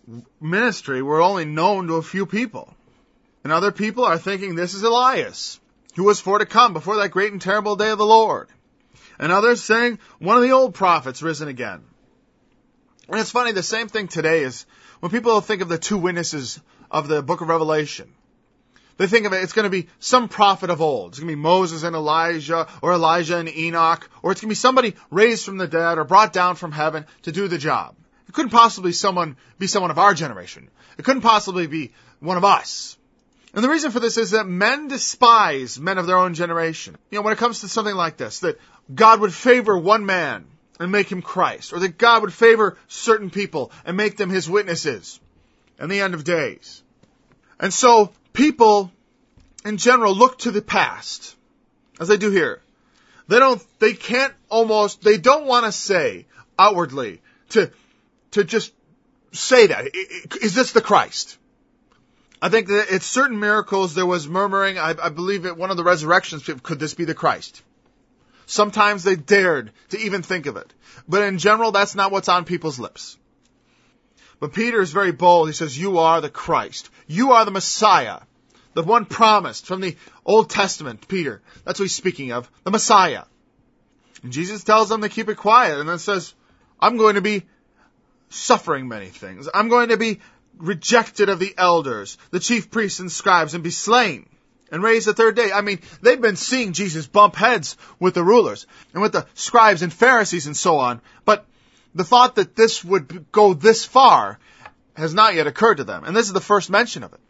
ministry were only known to a few people. And other people are thinking this is Elias, who was for to come before that great and terrible day of the Lord. And others saying one of the old prophets risen again. And it's funny, the same thing today is when people think of the two witnesses of the book of Revelation. They think of it, it's going to be some prophet of old. It's going to be Moses and Elijah, or Elijah and Enoch, or it's going to be somebody raised from the dead or brought down from heaven to do the job. It couldn't possibly be someone of our generation. It couldn't possibly be one of us. And the reason for this is that men despise men of their own generation. When it comes to something like this, that God would favor one man and make him Christ, or that God would favor certain people and make them his witnesses in the end of days. And so people in general look to the past, as they do here. They don't want to say outwardly to just say that. Is this the Christ? I think that at certain miracles there was murmuring. I believe at one of the resurrections, could this be the Christ? Sometimes they dared to even think of it. But in general, that's not what's on people's lips. But Peter is very bold. He says, you are the Christ. You are the Messiah. The one promised from the Old Testament, Peter. That's what he's speaking of. The Messiah. And Jesus tells them to keep it quiet. And then says, I'm going to be suffering many things. I'm going to be rejected of the elders, the chief priests and scribes, and be slain and raised the third day. They've been seeing Jesus bump heads with the rulers and with the scribes and Pharisees and so on. But the thought that this would go this far has not yet occurred to them. And this is the first mention of it.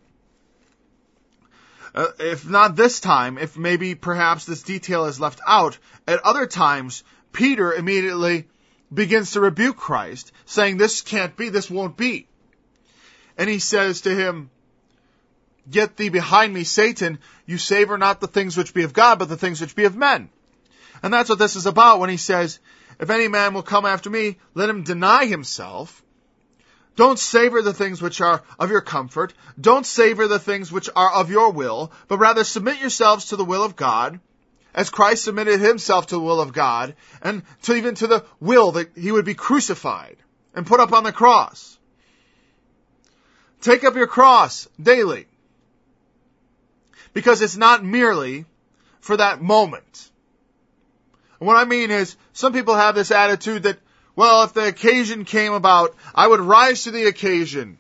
If not this time, if maybe perhaps this detail is left out, at other times, Peter immediately begins to rebuke Christ, saying, this can't be, this won't be. And he says to him, get thee behind me, Satan, you savor not the things which be of God, but the things which be of men. And that's what this is about when he says, if any man will come after me, let him deny himself. Don't savor the things which are of your comfort. Don't savor the things which are of your will, but rather submit yourselves to the will of God, as Christ submitted himself to the will of God, and even to the will that he would be crucified and put up on the cross. Take up your cross daily. Because it's not merely for that moment. And what I mean is, some people have this attitude that, well, if the occasion came about, I would rise to the occasion.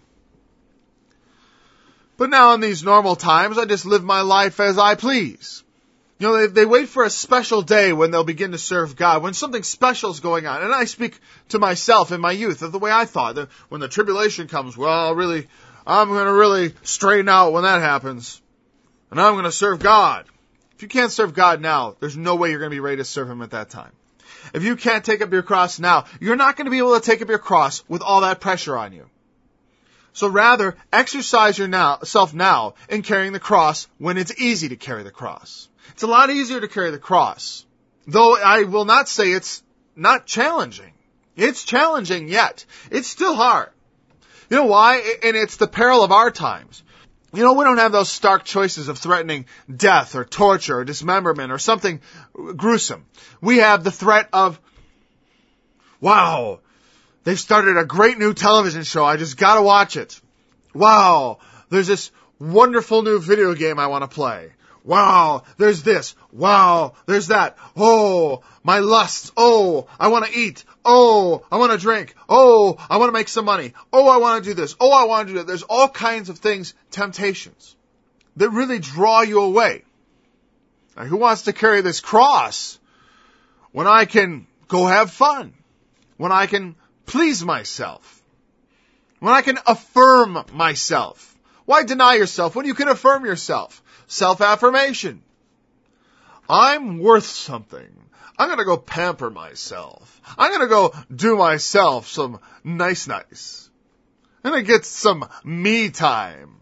But now in these normal times, I just live my life as I please. They wait for a special day when they'll begin to serve God, when something special is going on. And I speak to myself in my youth of the way I thought, that when the tribulation comes, I'm going to really straighten out when that happens. And I'm going to serve God. If you can't serve God now, there's no way you're going to be ready to serve him at that time. If you can't take up your cross now, you're not going to be able to take up your cross with all that pressure on you. So rather, exercise yourself now in carrying the cross when it's easy to carry the cross. It's a lot easier to carry the cross. Though I will not say it's not challenging. It's challenging yet. It's still hard. You know why? And it's the peril of our times. We don't have those stark choices of threatening death or torture or dismemberment or something gruesome. We have the threat of, wow, they've started a great new television show. I just gotta watch it. Wow, there's this wonderful new video game I want to play. Wow, there's this. Wow, there's that. Oh, my lusts. Oh, I want to eat. Oh, I want to drink. Oh, I want to make some money. Oh, I want to do this. Oh, I want to do that. There's all kinds of things, temptations, that really draw you away. Now, who wants to carry this cross when I can go have fun? When I can please myself? When I can affirm myself? Why deny yourself when you can affirm yourself? Self-affirmation. I'm worth something. I'm going to go pamper myself. I'm going to go do myself some nice. I'm going to get some me time.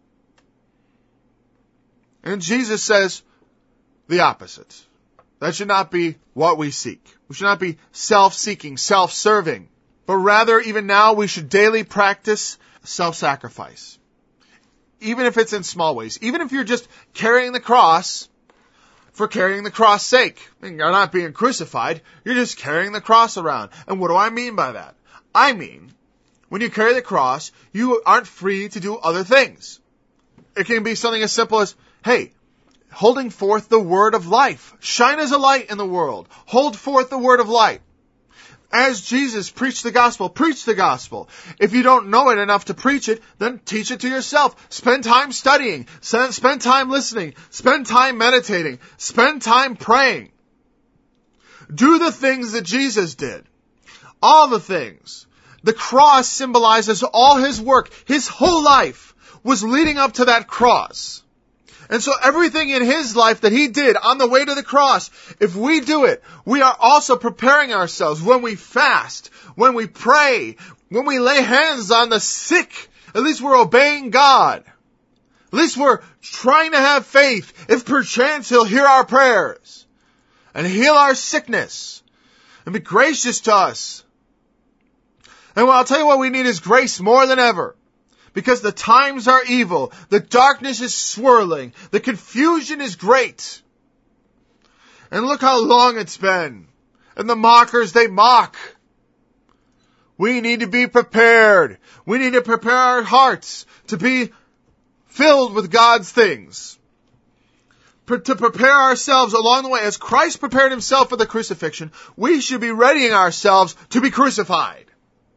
And Jesus says the opposite. That should not be what we seek. We should not be self-seeking, self-serving. But rather, even now, we should daily practice self-sacrifice. Even if it's in small ways. Even if you're just carrying the cross for carrying the cross' sake. You're not being crucified. You're just carrying the cross around. And what do I mean by that? I mean, when you carry the cross, you aren't free to do other things. It can be something as simple as, hey, holding forth the word of life. Shine as a light in the world. Hold forth the word of light. As Jesus preached the gospel, preach the gospel. If you don't know it enough to preach it, then teach it to yourself. Spend time studying. Spend time listening. Spend time meditating. Spend time praying. Do the things that Jesus did. All the things. The cross symbolizes all his work. His whole life was leading up to that cross. And so everything in his life that he did on the way to the cross, if we do it, we are also preparing ourselves when we fast, when we pray, when we lay hands on the sick. At least we're obeying God. At least we're trying to have faith. If perchance he'll hear our prayers and heal our sickness and be gracious to us. And I'll tell you what we need is grace more than ever. Because the times are evil, the darkness is swirling, the confusion is great. And look how long it's been. And the mockers, they mock. We need to be prepared. We need to prepare our hearts to be filled with God's things. To prepare ourselves along the way. As Christ prepared himself for the crucifixion, we should be readying ourselves to be crucified.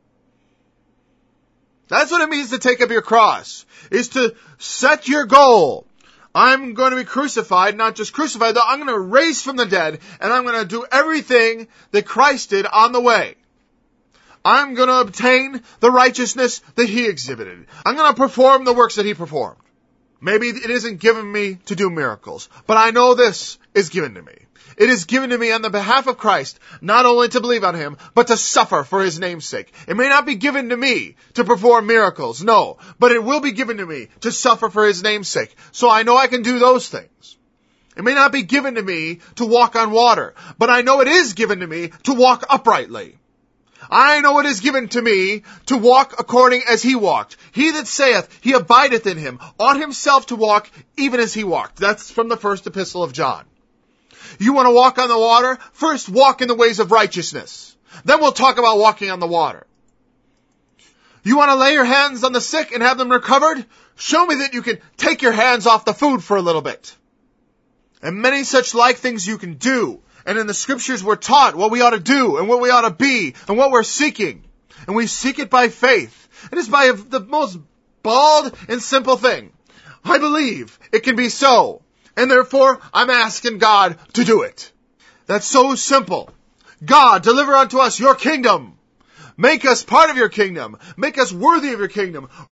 That's what it means to take up your cross, is to set your goal. I'm going to be crucified, not just crucified, though I'm going to raise from the dead, and I'm going to do everything that Christ did on the way. I'm going to obtain the righteousness that he exhibited. I'm going to perform the works that he performed. Maybe it isn't given me to do miracles, but I know this is given to me. It is given to me on the behalf of Christ, not only to believe on him, but to suffer for his name's sake. It may not be given to me to perform miracles, no, but it will be given to me to suffer for his name's sake. So I know I can do those things. It may not be given to me to walk on water, but I know it is given to me to walk uprightly. I know it is given to me to walk according as he walked. He that saith he abideth in him ought himself to walk even as he walked. That's from the first epistle of John. You want to walk on the water? First walk in the ways of righteousness. Then we'll talk about walking on the water. You want to lay your hands on the sick and have them recovered? Show me that you can take your hands off the food for a little bit. And many such like things you can do. And in the scriptures we're taught what we ought to do and what we ought to be and what we're seeking. And we seek it by faith. It is by the most bald and simple thing. I believe it can be so. And therefore, I'm asking God to do it. That's so simple. God, deliver unto us your kingdom. Make us part of your kingdom. Make us worthy of your kingdom.